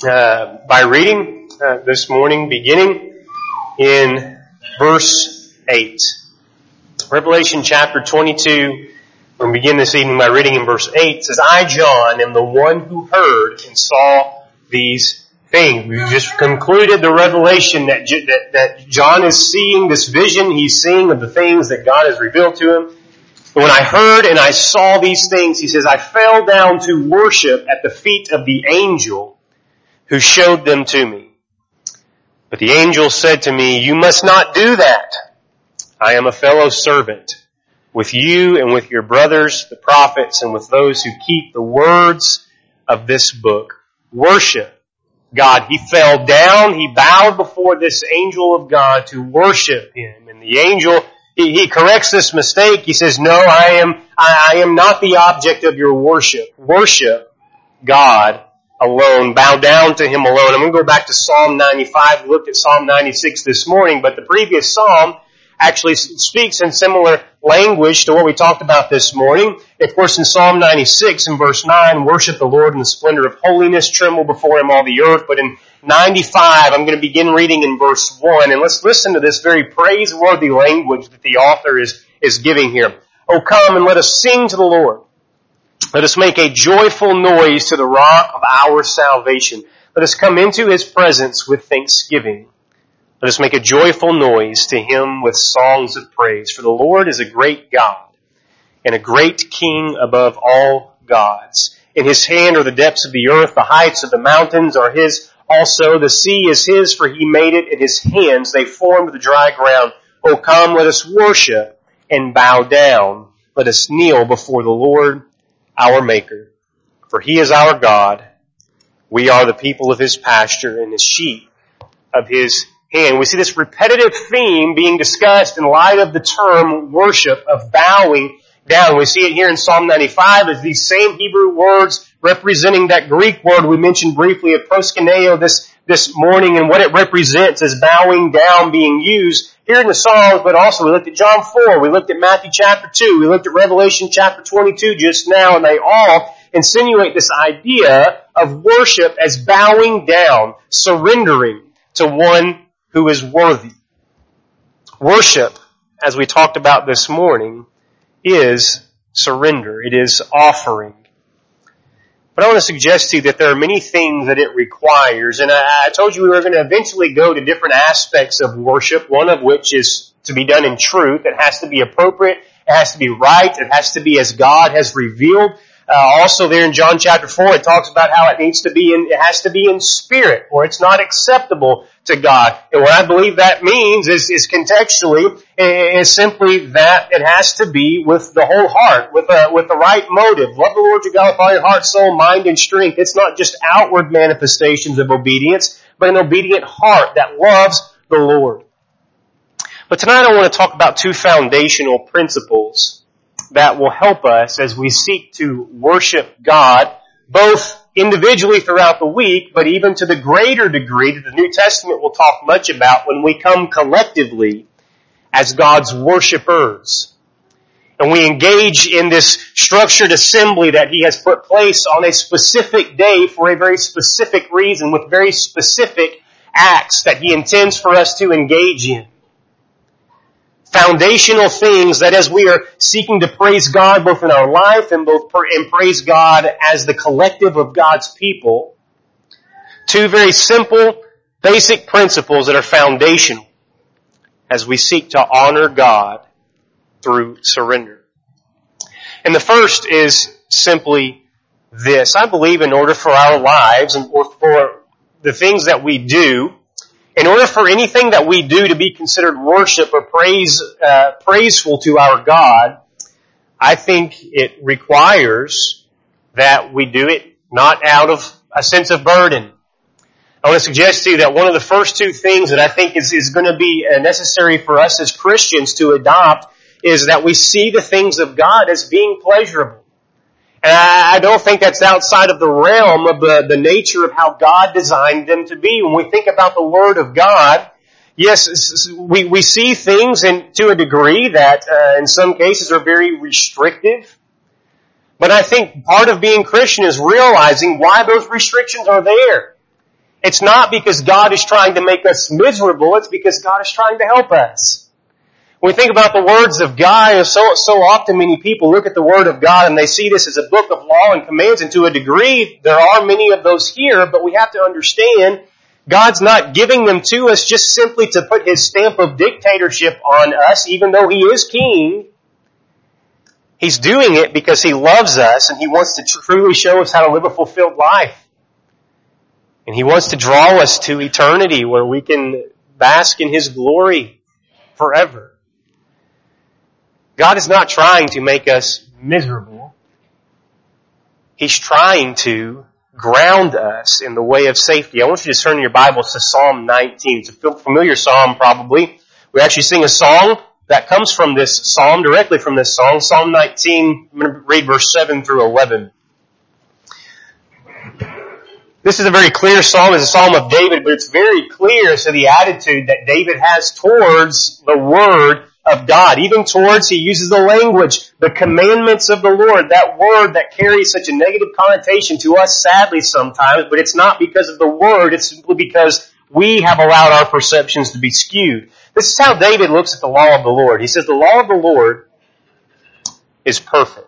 by reading this morning, beginning in verse 8. Revelation chapter 22, we'll begin this evening by reading in verse 8. It says, I, John, am the one who heard and saw these things. We just concluded the revelation that John is seeing, this vision he's seeing of the things that God has revealed to him. And when I heard and I saw these things, he says, I fell down to worship at the feet of the angel who showed them to me. But the angel said to me, you must not do that. I am a fellow servant with you and with your brothers, the prophets, and with those who keep the words of this book. Worship God. He fell down, he bowed before this angel of God to worship him. And the angel, he corrects this mistake. He says, no, I am not the object of your worship. Worship God alone. Bow down to him alone. I'm going to go back to Psalm 95. We looked at Psalm 96 this morning, but the previous Psalm actually speaks in similar language to what we talked about this morning. Of course, in Psalm 96 in verse 9, worship the Lord in the splendor of holiness, tremble before him all the earth. But in 95, I'm going to begin reading in verse 1, and let's listen to this very praiseworthy language that the author is giving here. Oh, come and let us sing to the Lord. Let us make a joyful noise to the rock of our salvation. Let us come into his presence with thanksgiving. Let us make a joyful noise to him with songs of praise. For the Lord is a great God and a great King above all gods. In his hand are the depths of the earth. The heights of the mountains are his also. The sea is his, for he made it. In his hands they formed the dry ground. O come, let us worship and bow down. Let us kneel before the Lord our Maker. For he is our God. We are the people of his pasture and the sheep of his hand. We see this repetitive theme being discussed in light of the term worship, of bowing down. We see it here in Psalm 95 as these same Hebrew words representing that Greek word we mentioned briefly of proskuneo this morning, and what it represents as bowing down being used here in the Psalms. But also we looked at John 4, we looked at Matthew chapter 2, we looked at Revelation chapter 22 just now, and they all insinuate this idea of worship as bowing down, surrendering to one who is worthy. Worship, as we talked about this morning, is surrender. It is offering. But I want to suggest to you that there are many things that it requires, and I told you we were going to eventually go to different aspects of worship, one of which is to be done in truth. It has to be appropriate. It has to be right. It has to be as God has revealed. Also there in John chapter 4, it talks about how it has to be in spirit, or it's not acceptable to God. And what I believe that means is contextually, is simply that it has to be with the whole heart, with the right motive. Love the Lord your God with all your heart, soul, mind, and strength. It's not just outward manifestations of obedience, but an obedient heart that loves the Lord. But tonight I want to talk about two foundational principles that will help us as we seek to worship God, both individually throughout the week, but even to the greater degree that the New Testament will talk much about when we come collectively as God's worshipers. And we engage in this structured assembly that he has put place on a specific day for a very specific reason, with very specific acts that he intends for us to engage in. Foundational things that as we are seeking to praise God both in our life and praise God as the collective of God's people, two very simple, basic principles that are foundational as we seek to honor God through surrender. And the first is simply this. I believe in order for our lives and for the things that we do, in order for anything that we do to be considered worship or praiseful to our God, I think it requires that we do it not out of a sense of burden. I want to suggest to you that one of the first two things that I think is going to be necessary for us as Christians to adopt is that we see the things of God as being pleasurable. And I don't think that's outside of the realm of the nature of how God designed them to be. When we think about the Word of God, yes, we see things to a degree that in some cases are very restrictive. But I think part of being Christian is realizing why those restrictions are there. It's not because God is trying to make us miserable, it's because God is trying to help us. When we think about the words of God, so often many people look at the Word of God and they see this as a book of law and commands, and to a degree there are many of those here, but we have to understand God's not giving them to us just simply to put His stamp of dictatorship on us, even though He is King. He's doing it because He loves us and He wants to truly show us how to live a fulfilled life. And He wants to draw us to eternity where we can bask in His glory forever. God is not trying to make us miserable. He's trying to ground us in the way of safety. I want you to turn in your Bibles to Psalm 19. It's a familiar psalm probably. We actually sing a song that comes from this psalm, directly from this song. Psalm 19, I'm going to read verse 7 through 11. This is a very clear psalm. It's a psalm of David, but it's very clear as to the attitude that David has towards the Word of God. Even towards, he uses the language, the commandments of the Lord, that word that carries such a negative connotation to us sadly sometimes, but it's not because of the Word, it's simply because we have allowed our perceptions to be skewed. This is how David looks at the law of the Lord. He says, the law of the Lord is perfect,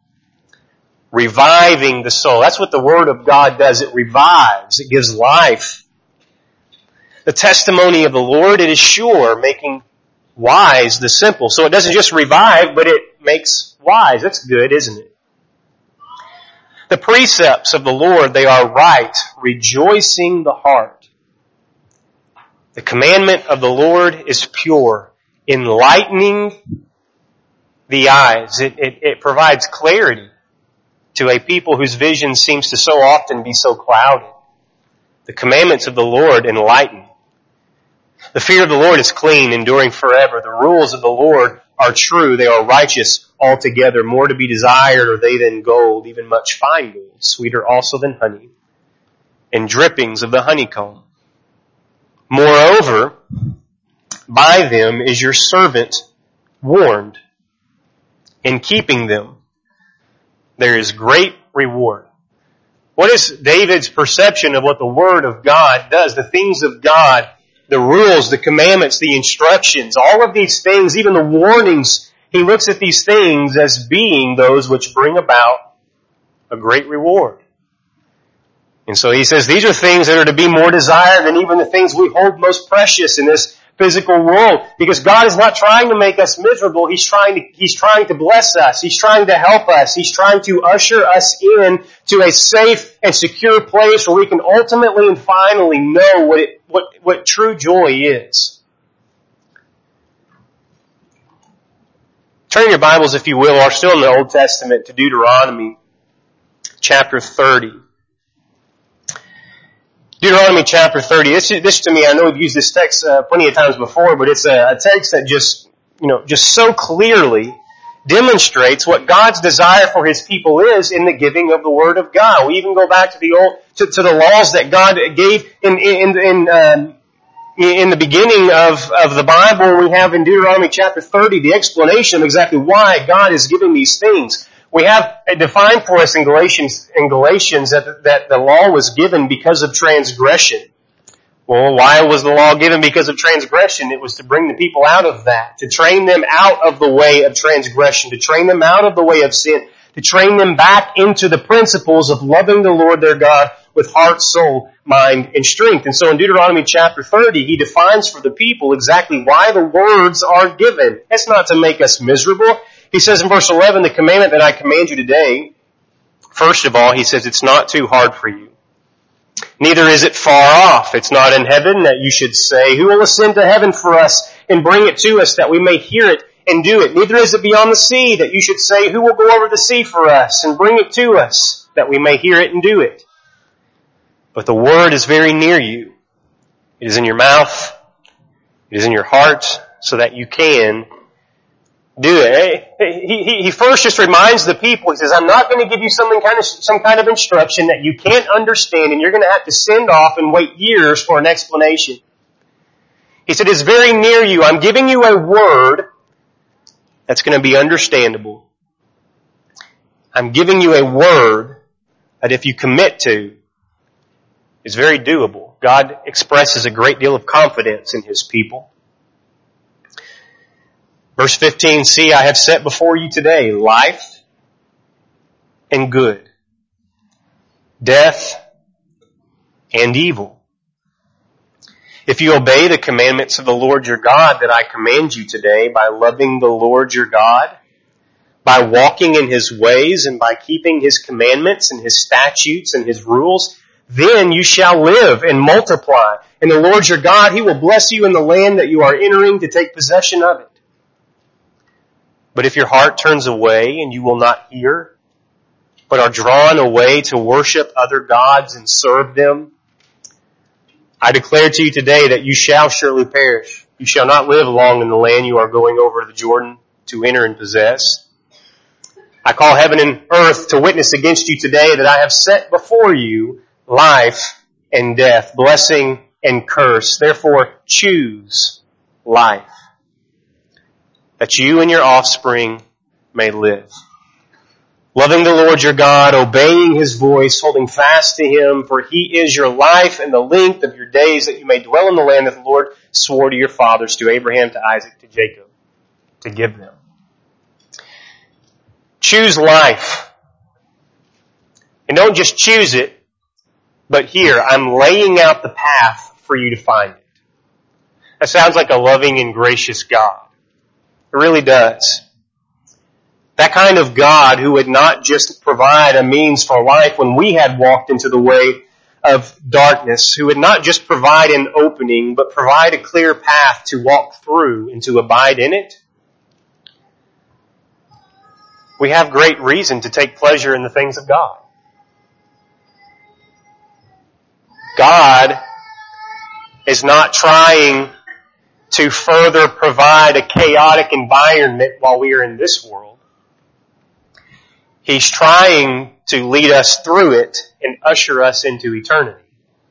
reviving the soul. That's what the Word of God does. It revives. It gives life. The testimony of the Lord, it is sure, making wise the simple. So it doesn't just revive, but it makes wise. That's good, isn't it? The precepts of the Lord, they are right, rejoicing the heart. The commandment of the Lord is pure, enlightening the eyes. It provides clarity to a people whose vision seems to so often be so clouded. The commandments of the Lord enlighten. The fear of the Lord is clean, enduring forever. The rules of the Lord are true. They are righteous altogether. More to be desired are they than gold, even much fine gold, sweeter also than honey, and drippings of the honeycomb. Moreover, by them is your servant warned. In keeping them, there is great reward. What is David's perception of what the Word of God does? The things of God, the rules, the commandments, the instructions, all of these things, even the warnings, he looks at these things as being those which bring about a great reward. And so he says these are things that are to be more desired than even the things we hold most precious in this physical world. Because God is not trying to make us miserable. He's trying to bless us. He's trying to help us. He's trying to usher us in to a safe and secure place where we can ultimately and finally know what true joy is. Turn your Bibles, if you will, are still in the Old Testament, to Deuteronomy chapter 30. Deuteronomy chapter 30. This to me, I know we've used this text plenty of times before, but it's a text that just so clearly demonstrates what God's desire for His people is in the giving of the Word of God. We even go back to the laws that God gave in the beginning of the Bible. We have in Deuteronomy chapter 30 the explanation of exactly why God is giving these things. We have it defined for us in Galatians that the law was given because of transgression. Well, why was the law given because of transgression? It was to bring the people out of that, to train them out of the way of transgression, to train them out of the way of sin, to train them back into the principles of loving the Lord their God with heart, soul, mind, and strength. And so in Deuteronomy chapter 30, he defines for the people exactly why the words are given. It's not to make us miserable. He says in verse 11, the commandment that I command you today, first of all, he says it's not too hard for you. Neither is it far off. It's not in heaven that you should say, who will ascend to heaven for us and bring it to us that we may hear it and do it? Neither is it beyond the sea that you should say, who will go over the sea for us and bring it to us that we may hear it and do it? But the word is very near you. It is in your mouth. It is in your heart so that you can do it. He first just reminds the people, he says, I'm not going to give you some kind of instruction that you can't understand and you're going to have to send off and wait years for an explanation. He said, it's very near you. I'm giving you a word that's going to be understandable. I'm giving you a word that if you commit to, is very doable. God expresses a great deal of confidence in His people. Verse 15, see, I have set before you today life and good, death and evil. If you obey the commandments of the Lord your God that I command you today by loving the Lord your God, by walking in His ways and by keeping His commandments and His statutes and His rules, then you shall live and multiply. And the Lord your God, He will bless you in the land that you are entering to take possession of it. But if your heart turns away and you will not hear, but are drawn away to worship other gods and serve them, I declare to you today that you shall surely perish. You shall not live long in the land you are going over the Jordan to enter and possess. I call heaven and earth to witness against you today that I have set before you life and death, blessing and curse. Therefore, choose life, that you and your offspring may live. Loving the Lord your God, obeying His voice, holding fast to Him, for He is your life and the length of your days, that you may dwell in the land that the Lord swore to your fathers, to Abraham, to Isaac, to Jacob, to give them. Choose life. And don't just choose it, but here, I'm laying out the path for you to find it. That sounds like a loving and gracious God. It really does. That kind of God who would not just provide a means for life when we had walked into the way of darkness, who would not just provide an opening, but provide a clear path to walk through and to abide in it. We have great reason to take pleasure in the things of God. God is not trying to further provide a chaotic environment while we are in this world. He's trying to lead us through it and usher us into eternity.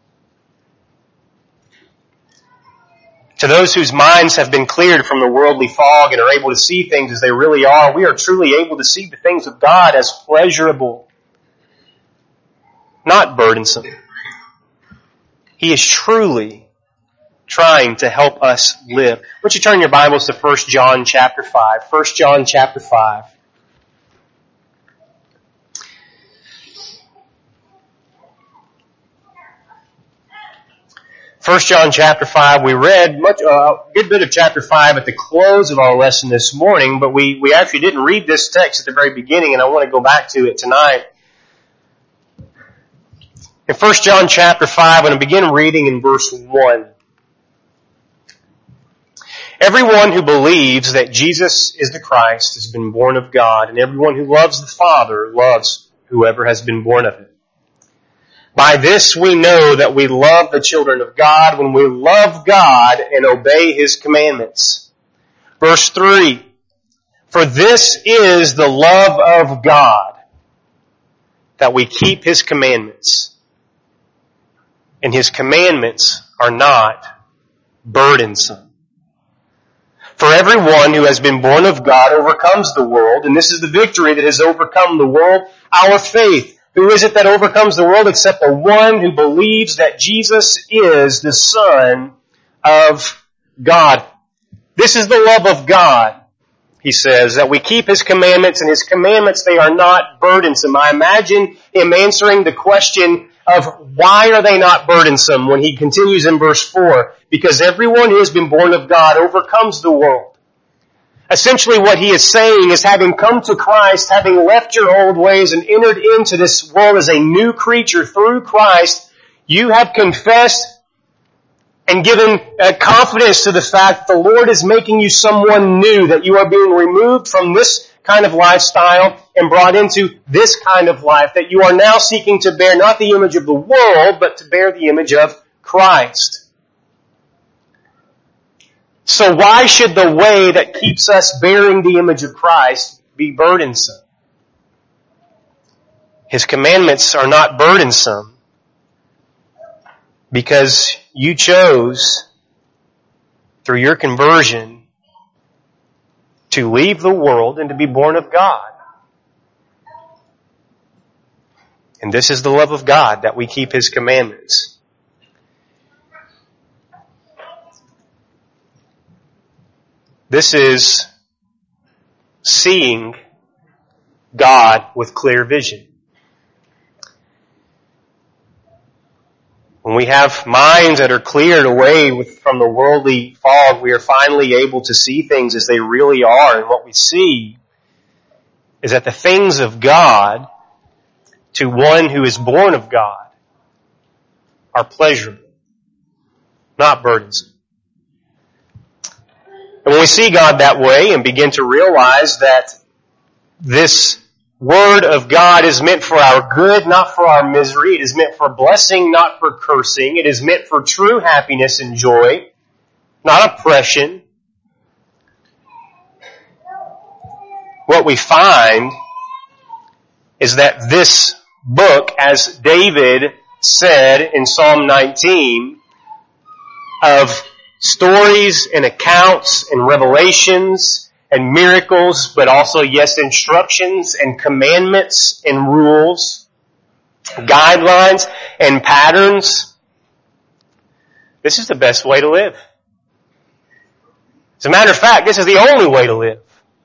To those whose minds have been cleared from the worldly fog and are able to see things as they really are, we are truly able to see the things of God as pleasurable, not burdensome. He is truly trying to help us live. Why don't you turn your Bibles to 1 John chapter 5. 1 John chapter 5. 1 John chapter 5, we read a good bit of chapter 5 at the close of our lesson this morning, but we actually didn't read this text at the very beginning, and I want to go back to it tonight. In 1 John chapter 5, I'm going to begin reading in verse 1. Everyone who believes that Jesus is the Christ has been born of God, and everyone who loves the Father loves whoever has been born of Him. By this we know that we love the children of God when we love God and obey His commandments. Verse 3, for this is the love of God, that we keep His commandments. And His commandments are not burdensome. For everyone who has been born of God overcomes the world, and this is the victory that has overcome the world, our faith. Who is it that overcomes the world except the one who believes that Jesus is the Son of God? This is the love of God, he says, that we keep His commandments, and His commandments, they are not burdensome. I imagine Him answering the question of why are they not burdensome when he continues in verse 4. Because everyone who has been born of God overcomes the world. Essentially what he is saying is, having come to Christ, having left your old ways and entered into this world as a new creature through Christ, you have confessed and given confidence to the fact that the Lord is making you someone new, that you are being removed from this kind of lifestyle and brought into this kind of life, that you are now seeking to bear not the image of the world, but to bear the image of Christ. So why should the way that keeps us bearing the image of Christ be burdensome? His commandments are not burdensome because you chose, through your conversion, to leave the world and to be born of God. And this is the love of God, that we keep His commandments. This is seeing God with clear vision. When we have minds that are cleared away from the worldly fog, we are finally able to see things as they really are. And what we see is that the things of God, to one who is born of God, are pleasurable, not burdensome. And when we see God that way and begin to realize that this Word of God is meant for our good, not for our misery. It is meant for blessing, not for cursing. It is meant for true happiness and joy, not oppression. What we find is that this book, as David said in Psalm 19, of stories and accounts and revelations and miracles, but also, yes, instructions and commandments and rules, guidelines and patterns. This is the best way to live. As a matter of fact, this is the only way to live.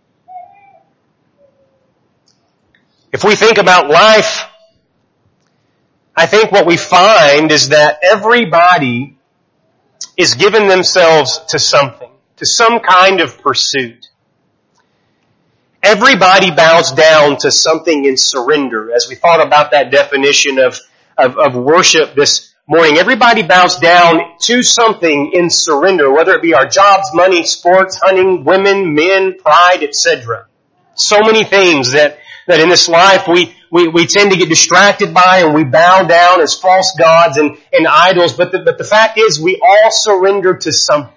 If we think about life, I think what we find is that everybody is giving themselves to something, to some kind of pursuit. Everybody bows down to something in surrender. As we thought about that definition of worship this morning, everybody bows down to something in surrender, whether it be our jobs, money, sports, hunting, women, men, pride, etc. So many things that in this life we tend to get distracted by, and we bow down as false gods and idols. But the fact is, we all surrender to something.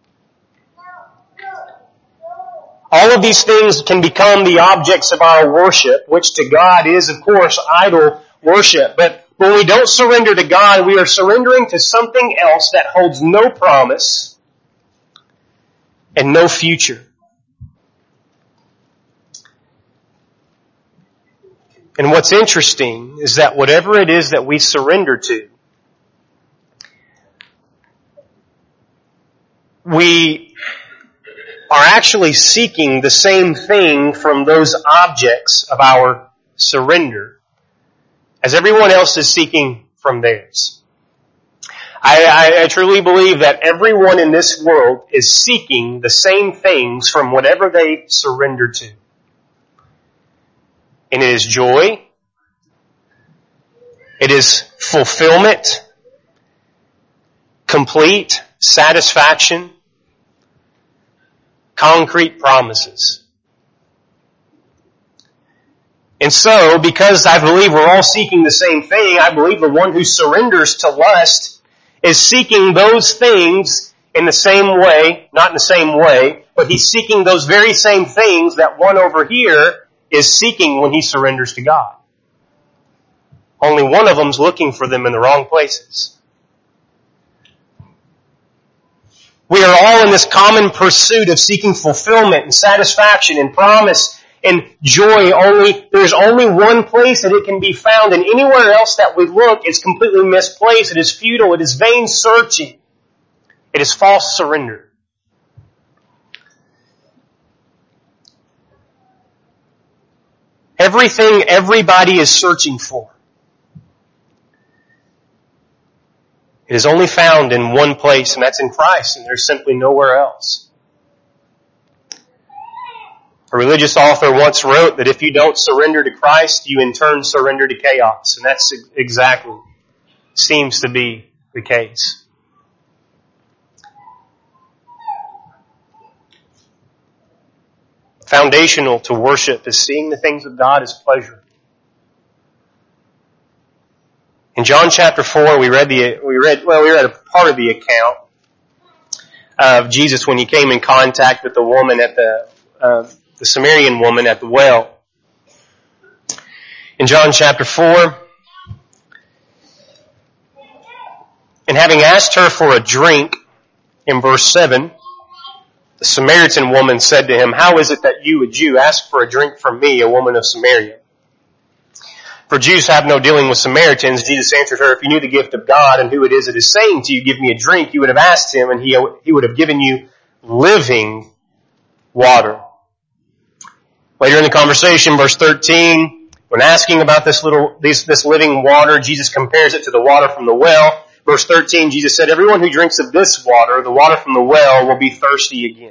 All of these things can become the objects of our worship, which to God is, of course, idol worship. But when we don't surrender to God, we are surrendering to something else that holds no promise and no future. And what's interesting is that whatever it is that we surrender to, we are actually seeking the same thing from those objects of our surrender as everyone else is seeking from theirs. I truly believe that everyone in this world is seeking the same things from whatever they surrender to. And it is joy, it is fulfillment, complete satisfaction, concrete promises. And so, because I believe we're all seeking the same thing, I believe the one who surrenders to lust is seeking those things in the same way, not in the same way, but he's seeking those very same things that one over here is seeking when he surrenders to God. Only one of them's looking for them in the wrong places. We are all in this common pursuit of seeking fulfillment and satisfaction and promise and joy. There's only one place that it can be found, and anywhere else that we look, it's completely misplaced. It is futile. It is vain searching. It is false surrender. Everything everybody is searching for, it is only found in one place, and that's in Christ, and there's simply nowhere else. A religious author once wrote that if you don't surrender to Christ, you in turn surrender to chaos, and that's exactly seems to be the case. Foundational to worship is seeing the things of God as pleasure. In John chapter 4, we read a part of the account of Jesus when he came in contact with the woman at the Samaritan woman at the well. In John chapter 4, and having asked her for a drink, in verse 7, the Samaritan woman said to him, "How is it that you, a Jew, ask for a drink from me, a woman of Samaria? For Jews have no dealing with Samaritans." Jesus answered her, "If you knew the gift of God and who it is that is saying to you, 'Give me a drink,' you would have asked him, and he would have given you living water. Later in the conversation, verse 13, when asking about this living water, Jesus compares it to the water from the well. Verse 13, Jesus said, everyone who drinks of this water, the water from the well, will be thirsty again.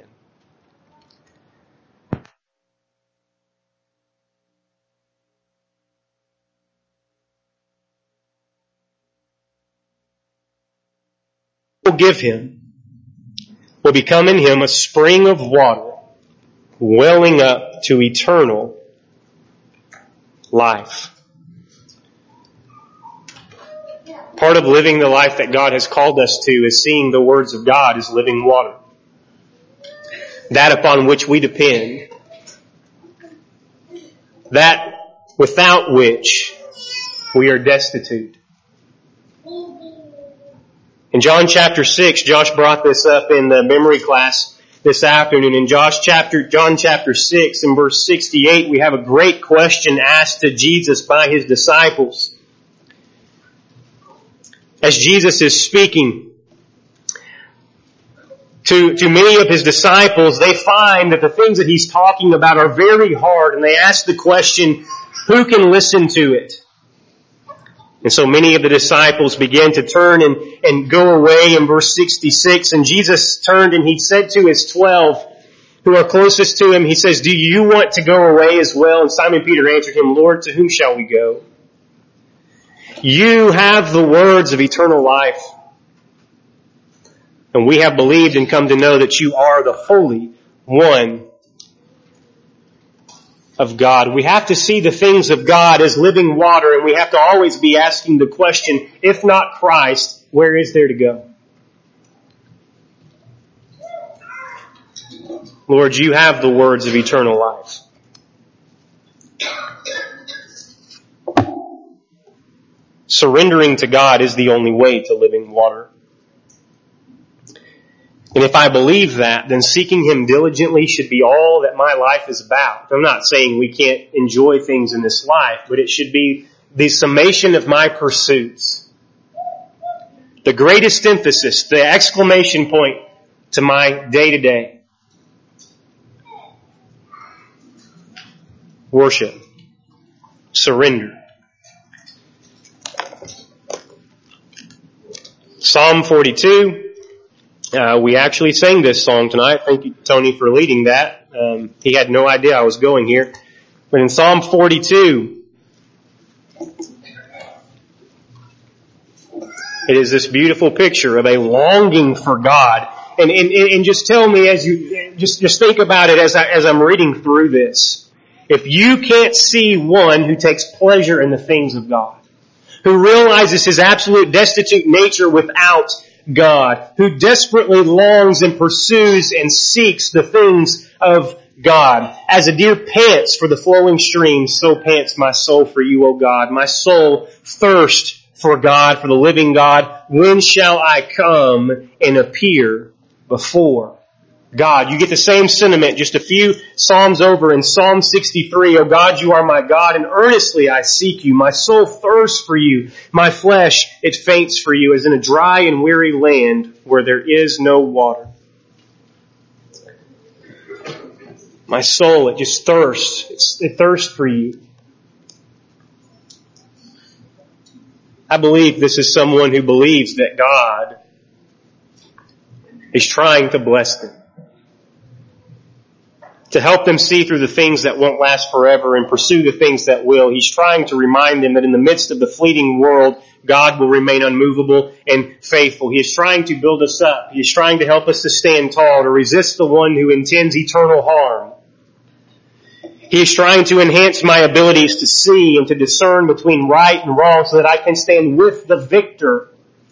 Will give him, will become in him a spring of water, welling up to eternal life. Part of living the life that God has called us to is seeing the words of God as living water. That upon which we depend. That without which we are destitute. In John chapter 6, Josh brought this up in the memory class this afternoon. In John chapter 6 and verse 68, we have a great question asked to Jesus by his disciples. As Jesus is speaking to many of his disciples, they find that the things that he's talking about are very hard, and they ask the question, who can listen to it? And so many of the disciples began to turn and go away in verse 66. And Jesus turned and he said to his 12 who are closest to him, he says, do you want to go away as well? And Simon Peter answered him, Lord, to whom shall we go? You have the words of eternal life. And we have believed and come to know that you are the Holy One of God. We have to see the things of God as living water, and we have to always be asking the question, if not Christ, where is there to go? Lord, you have the words of eternal life. Surrendering to God is the only way to living water. And if I believe that, then seeking Him diligently should be all that my life is about. I'm not saying we can't enjoy things in this life, but it should be the summation of my pursuits. The greatest emphasis, the exclamation point to my day-to-day. Worship. Surrender. Psalm 42. We actually sang this song tonight. Thank you, Tony, for leading that. He had no idea I was going here. But in Psalm 42, it is this beautiful picture of a longing for God. And just tell me as you, just think about it as I'm reading through this. If you can't see one who takes pleasure in the things of God, who realizes his absolute destitute nature without God, who desperately longs and pursues and seeks the things of God. As a deer pants for the flowing streams, so pants my soul for you, O God. My soul thirsts for God, for the living God. When shall I come and appear before God? You get the same sentiment just a few Psalms over in Psalm 63. O God, you are my God, and earnestly I seek you. My soul thirsts for you. My flesh, it faints for you, as in a dry and weary land where there is no water. My soul, it just thirsts. It thirsts for you. I believe this is someone who believes that God is trying to bless them, to help them see through the things that won't last forever and pursue the things that will. He's trying to remind them that in the midst of the fleeting world, God will remain unmovable and faithful. He is trying to build us up. He is trying to help us to stand tall, to resist the one who intends eternal harm. He is trying to enhance my abilities to see and to discern between right and wrong so that I can stand with the victor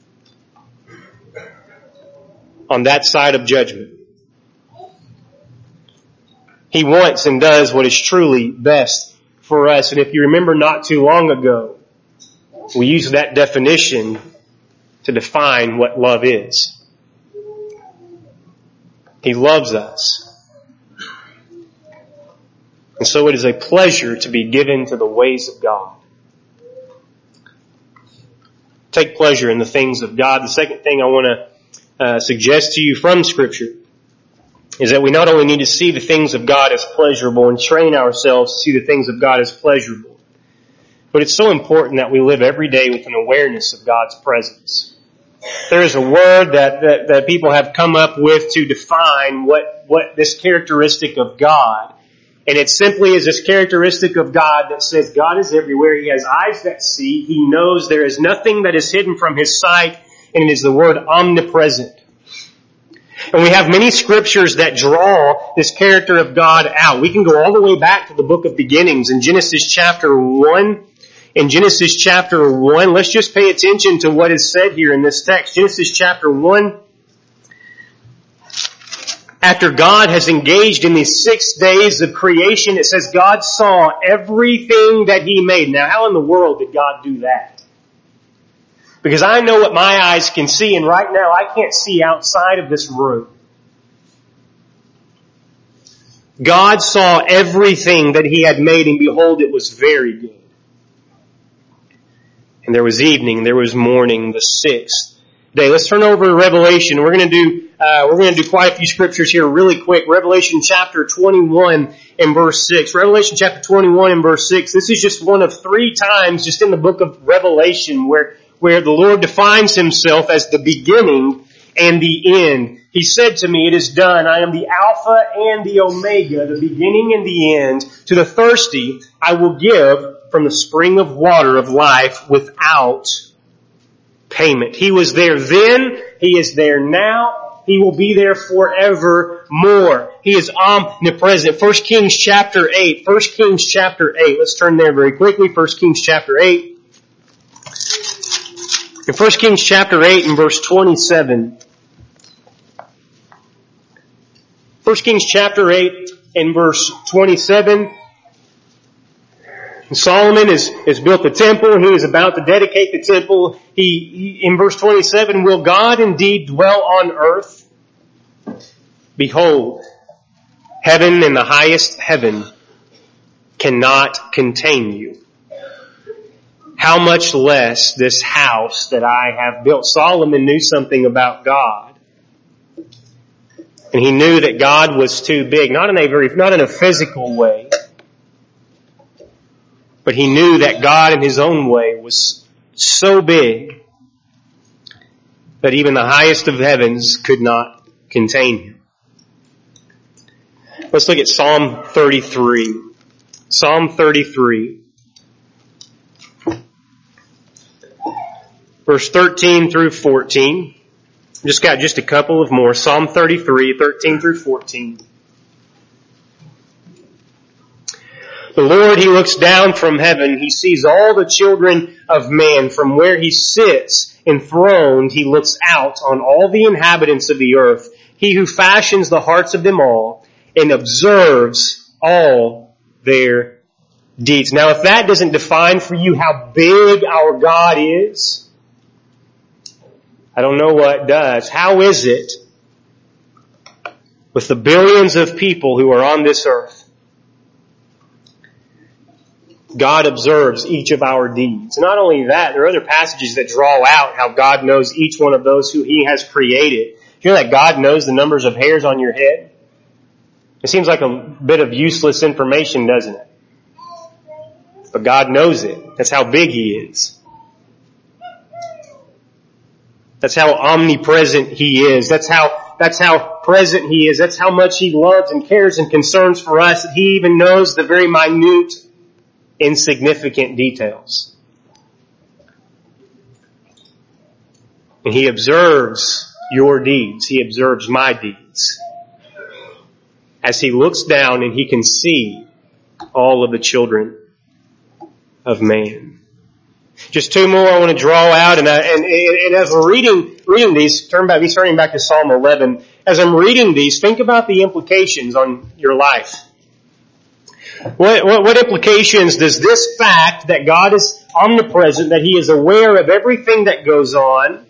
on that side of judgment. He wants and does what is truly best for us. And if you remember not too long ago, we used that definition to define what love is. He loves us. And so it is a pleasure to be given to the ways of God. Take pleasure in the things of God. The second thing I want to suggest to you from Scripture is that we not only need to see the things of God as pleasurable and train ourselves to see the things of God as pleasurable, but it's so important that we live every day with an awareness of God's presence. There is a word that people have come up with to define what this characteristic of God. And it simply is this characteristic of God that says God is everywhere. He has eyes that see. He knows there is nothing that is hidden from His sight. And it is the word omnipresent. And we have many scriptures that draw this character of God out. We can go all the way back to the book of beginnings in Genesis chapter 1. In Genesis chapter 1, let's just pay attention to what is said here in this text. Genesis chapter 1. After God has engaged in these 6 days of creation, it says God saw everything that He made. Now, how in the world did God do that? Because I know what my eyes can see, and right now I can't see outside of this room. God saw everything that He had made, and behold, it was very good. And there was evening, and there was morning, the 6th day. Let's turn over to Revelation. We're going to do quite a few scriptures here really quick. Revelation chapter 21 and verse 6. Revelation chapter 21 and verse 6. This is just one of 3 times just in the book of Revelation where the Lord defines Himself as the beginning and the end. He said to me, "It is done. I am the Alpha and the Omega, the beginning and the end. To the thirsty I will give from the spring of water of life without payment." He was there then. He is there now. He will be there forevermore. He is omnipresent. 1 Kings chapter 8. 1 Kings chapter 8. Let's turn there very quickly. 1 Kings chapter 8. In 1 Kings chapter 8 and verse 27. 1 Kings chapter 8 and verse 27. Solomon has built the temple. He is about to dedicate the temple. He in verse 27, "Will God indeed dwell on earth? Behold, heaven and the highest heaven cannot contain you. How much less this house that I have built." Solomon knew something about God. And he knew that God was too big, not in a physical way, but he knew that God in His own way was so big that even the highest of heavens could not contain Him. Let's look at Psalm 33. Psalm 33. Verse 13 through 14. Just got just a couple of more. Psalm 33, 13 through 14. "The Lord, He looks down from heaven. He sees all the children of man. From where He sits enthroned, He looks out on all the inhabitants of the earth. He who fashions the hearts of them all and observes all their deeds." Now, if that doesn't define for you how big our God is, I don't know what does. How is it with the billions of people who are on this earth? God observes each of our deeds. Not only that, there are other passages that draw out how God knows each one of those who He has created. You know that God knows the numbers of hairs on your head? It seems like a bit of useless information, doesn't it? But God knows it. That's how big He is. That's how omnipresent He is. That's how present He is. That's how much He loves and cares and concerns for us, that He even knows the very minute, insignificant details. And He observes your deeds. He observes my deeds. As He looks down and He can see all of the children of man. Just 2 more I want to draw out, and as we're reading these, turning back to Psalm 11. As I'm reading these, think about the implications on your life. What implications does this fact that God is omnipresent, that He is aware of everything that goes on,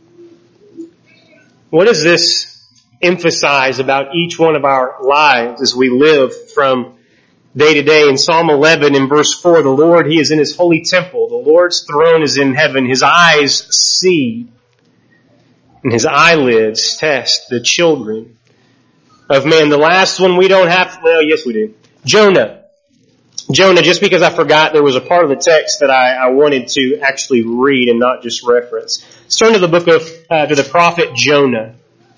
what does this emphasize about each one of our lives as we live from day to day? In Psalm 11 in verse 4, "The Lord, He is in His holy temple. The Lord's throne is in heaven. His eyes see, and His eyelids test the children of man. The last one we don't have, well, yes we do. Jonah, just because I forgot there was a part of the text that I wanted to actually read and not just reference. Let's turn to the book of, to the prophet Jonah.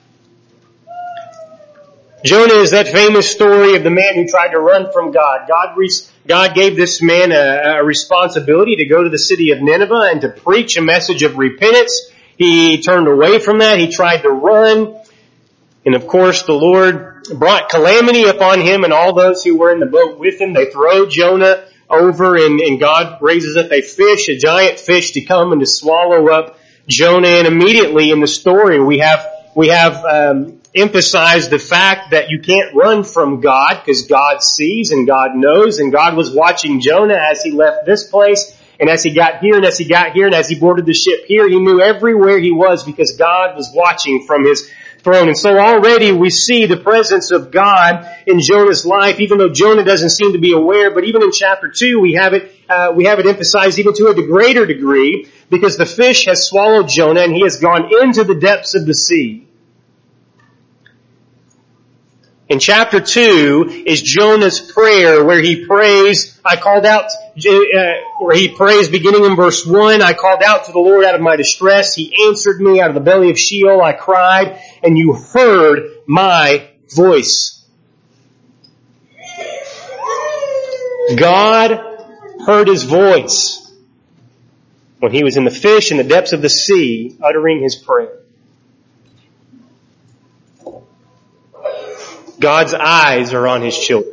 Jonah is that famous story of the man who tried to run from God. God gave this man a responsibility to go to the city of Nineveh and to preach a message of repentance. He turned away from that. He tried to run. And of course, the Lord brought calamity upon him and all those who were in the boat with him. They throw Jonah over and God raises up a fish, a giant fish, to come and to swallow up Jonah. And immediately in the story we have emphasized the fact that you can't run from God because God sees and God knows, and God was watching Jonah as he left this place and as he got here and as he got here and as he boarded the ship here. He knew everywhere he was because God was watching from his throne. And so already we see the presence of God in Jonah's life, even though Jonah doesn't seem to be aware. But even in chapter 2, we have it emphasized even to a greater degree, because the fish has swallowed Jonah and he has gone into the depths of the sea. In chapter 2 is Jonah's prayer where he prays, where he prays beginning in verse 1, I called out to the Lord out of my distress. He answered me out of the belly of Sheol. I cried and you heard my voice. God heard his voice when he was in the fish in the depths of the sea uttering his prayer. God's eyes are on his children.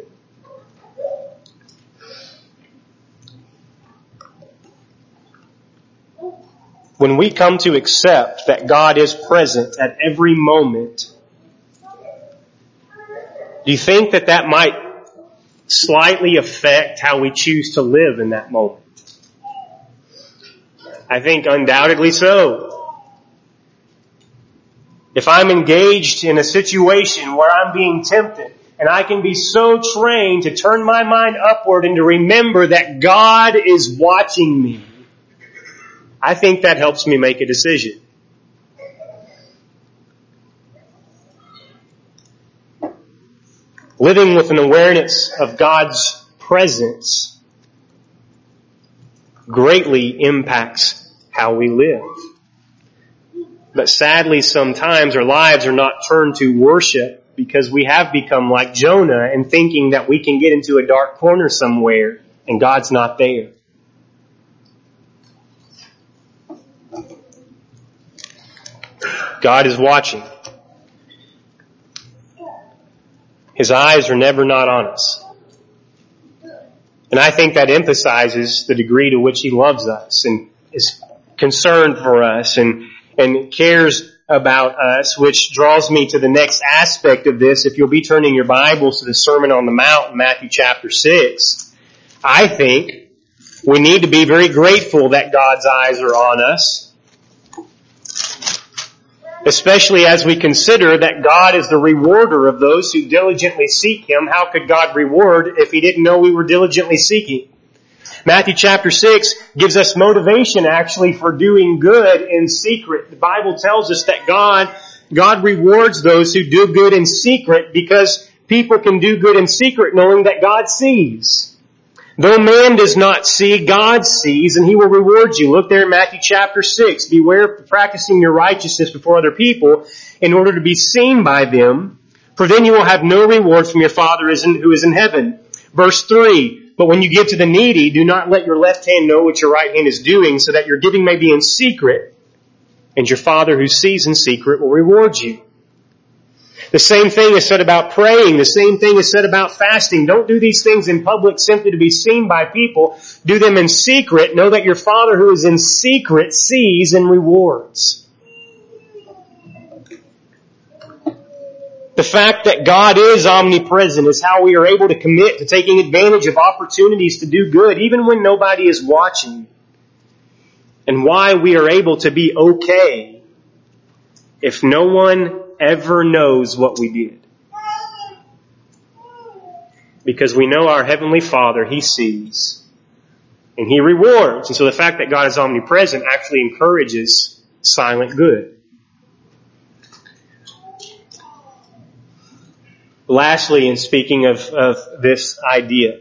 When we come to accept that God is present at every moment, do you think that might slightly affect how we choose to live in that moment? I think undoubtedly so. If I'm engaged in a situation where I'm being tempted, and I can be so trained to turn my mind upward and to remember that God is watching me, I think that helps me make a decision. Living with an awareness of God's presence greatly impacts how we live. But sadly, sometimes our lives are not turned to worship because we have become like Jonah and thinking that we can get into a dark corner somewhere and God's not there. God is watching. His eyes are never not on us. And I think that emphasizes the degree to which he loves us and is concerned for us and cares about us, which draws me to the next aspect of this. If you'll be turning your Bibles to the Sermon on the Mount in Matthew chapter 6, I think we need to be very grateful that God's eyes are on us, especially as we consider that God is the rewarder of those who diligently seek him. How could God reward if he didn't know we were diligently seeking? Matthew chapter 6 gives us motivation actually for doing good in secret. The Bible tells us that God rewards those who do good in secret because people can do good in secret knowing that God sees. Though man does not see, God sees and he will reward you. Look there in Matthew chapter 6. Beware of practicing your righteousness before other people in order to be seen by them, for then you will have no reward from your Father who is in heaven. Verse 3. But when you give to the needy, do not let your left hand know what your right hand is doing, so that your giving may be in secret, and your Father who sees in secret will reward you. The same thing is said about praying. The same thing is said about fasting. Don't do these things in public simply to be seen by people. Do them in secret. Know that your Father who is in secret sees and rewards. The fact that God is omnipresent is how we are able to commit to taking advantage of opportunities to do good, even when nobody is watching. And why we are able to be okay if no one ever knows what we did. Because we know our Heavenly Father, he sees and he rewards. And so the fact that God is omnipresent actually encourages silent good. Lastly, in speaking of this idea,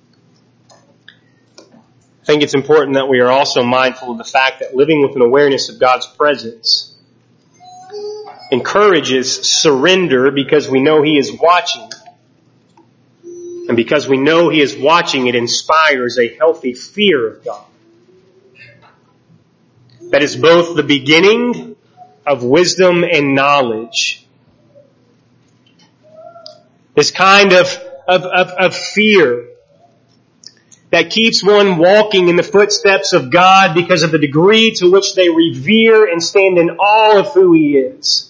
I think it's important that we are also mindful of the fact that living with an awareness of God's presence encourages surrender because we know He is watching. And because we know He is watching, it inspires a healthy fear of God. That is both the beginning of wisdom and knowledge. This kind of fear that keeps one walking in the footsteps of God because of the degree to which they revere and stand in awe of who He is.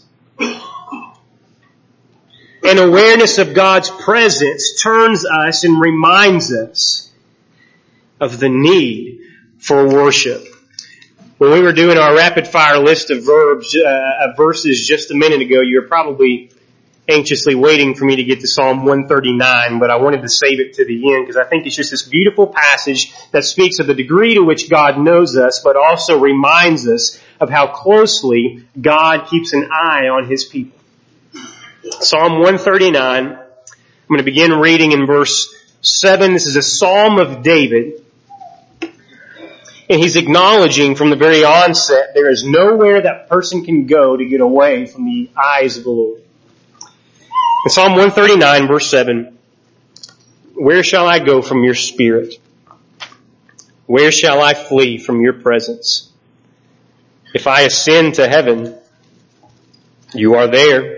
An awareness of God's presence turns us and reminds us of the need for worship. When we were doing our rapid fire list of verses just a minute ago, you were probably anxiously waiting for me to get to Psalm 139, but I wanted to save it to the end because I think it's just this beautiful passage that speaks of the degree to which God knows us, but also reminds us of how closely God keeps an eye on His people. Psalm 139, I'm going to begin reading in verse 7. This is a Psalm of David. And he's acknowledging from the very onset there is nowhere that person can go to get away from the eyes of the Lord. In Psalm 139, verse 7, where shall I go from your spirit? Where shall I flee from your presence? If I ascend to heaven, you are there.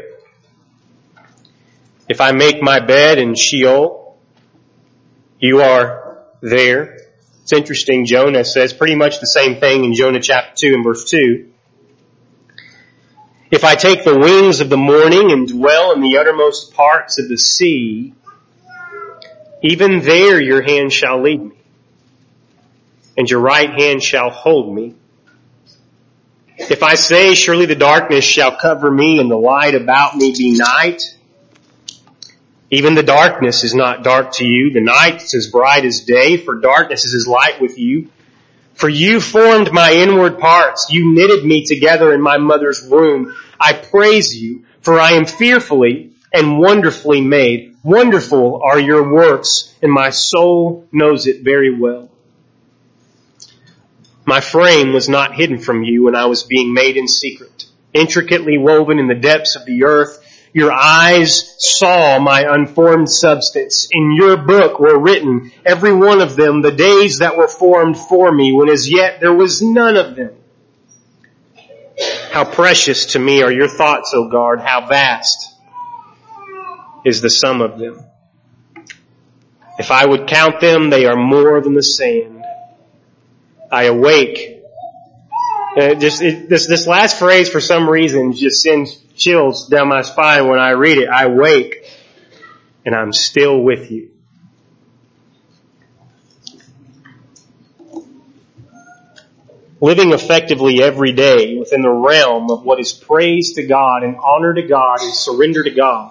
If I make my bed in Sheol, you are there. It's interesting, Jonah says pretty much the same thing in Jonah chapter 2 and verse 2. If I take the wings of the morning and dwell in the uttermost parts of the sea, even there your hand shall lead me, and your right hand shall hold me. If I say, surely the darkness shall cover me, and the light about me be night, even the darkness is not dark to you. The night is as bright as day, for darkness is as light with you. For you formed my inward parts. You knitted me together in my mother's womb. I praise you, for I am fearfully and wonderfully made. Wonderful are your works, and my soul knows it very well. My frame was not hidden from you when I was being made in secret, intricately woven in the depths of the earth. Your eyes saw my unformed substance. In your book were written, every one of them, the days that were formed for me, when as yet there was none of them. How precious to me are your thoughts, O God. How vast is the sum of them. If I would count them, they are more than the sand. I awake. This last phrase, for some reason, just sends chills down my spine when I read it. I wake, and I'm still with you. Living effectively every day within the realm of what is praise to God and honor to God and surrender to God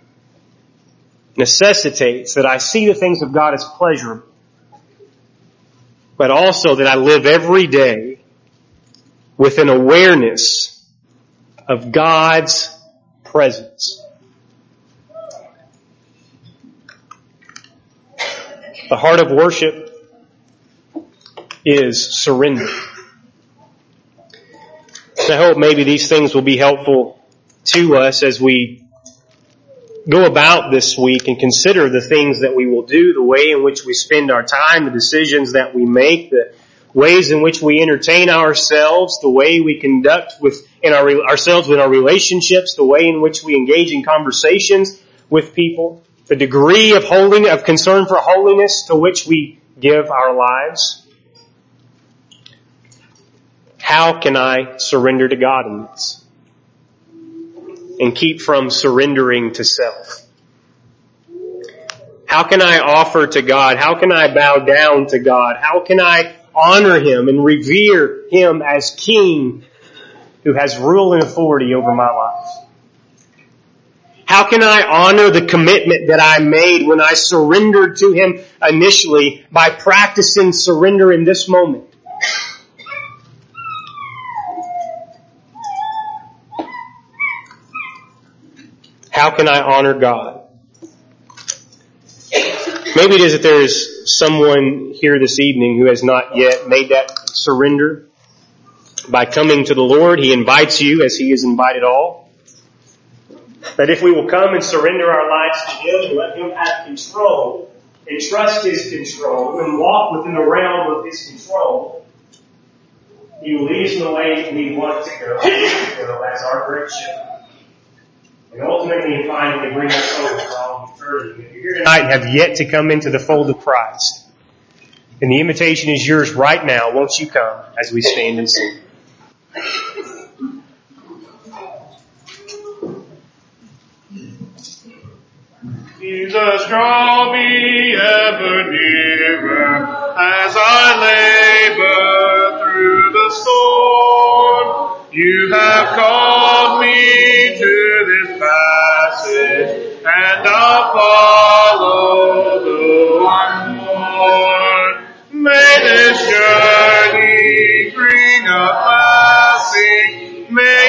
necessitates that I see the things of God as pleasurable, but also that I live every day with an awareness of God's presence. The heart of worship is surrender. I hope maybe these things will be helpful to us as we go about this week and consider the things that we will do, the way in which we spend our time, the decisions that we make, the ways in which we entertain ourselves, the way we conduct ourselves with our relationships, the way in which we engage in conversations with people, the degree of concern for holiness to which we give our lives. How can I surrender to God in this? And keep from surrendering to self? How can I offer to God? How can I bow down to God? How can I honor Him and revere Him as King who has rule and authority over my life? How can I honor the commitment that I made when I surrendered to Him initially by practicing surrender in this moment? How can I honor God Maybe it is that there is someone here this evening who has not yet made that surrender. By coming to the Lord, He invites you as He has invited all. That if we will come and surrender our lives to Him and let Him have control and trust His control and walk within the realm of His control, He will lead us in the way we want to go as our great shepherd. And ultimately and finally bring us home for all eternity. If you're here tonight and have yet to come into the fold of Christ, and the invitation is yours right now, won't you come as we stand and sing? Jesus, draw me ever nearer as I labor through the storm. You have called me to this passage, and I'll follow though I'm worn. May this journey bring a blessing. May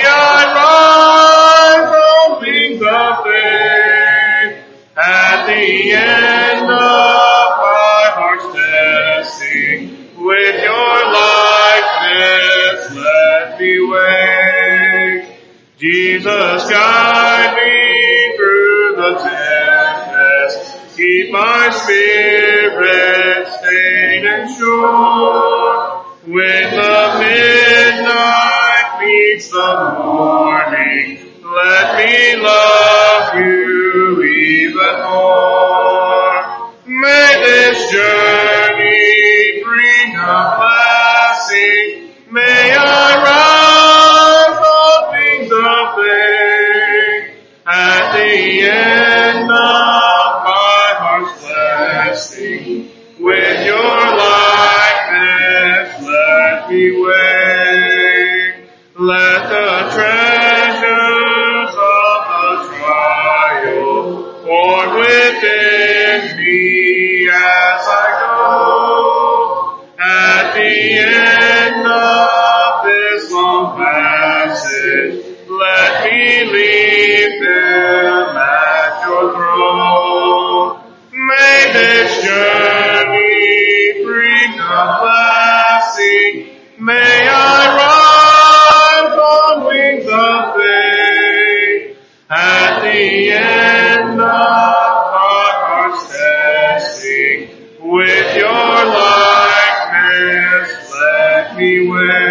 I rise on wings of faith. At the end of my heart's testing, with your likeness let me wake. Jesus, guide me through the tempest. Keep my spirit stayed and sure. When the midnight meets the morning, let me love you even more. May this journey bring a blessing. May I rise on wings of faith. At the end of my heart's blessing, with your likeness let me wake. Let the treasures of the trial pour within me as I go. At the end of this long passage, let me leave them at your throne. May this journey bring a blessing. May I rise on wings of faith. At the end of my heart's testing, with your likeness let me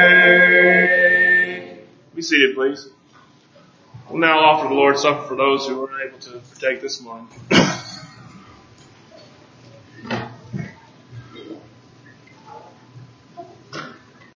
wake. Be seated, please. We'll now offer the Lord's Supper for those who were unable to partake this morning.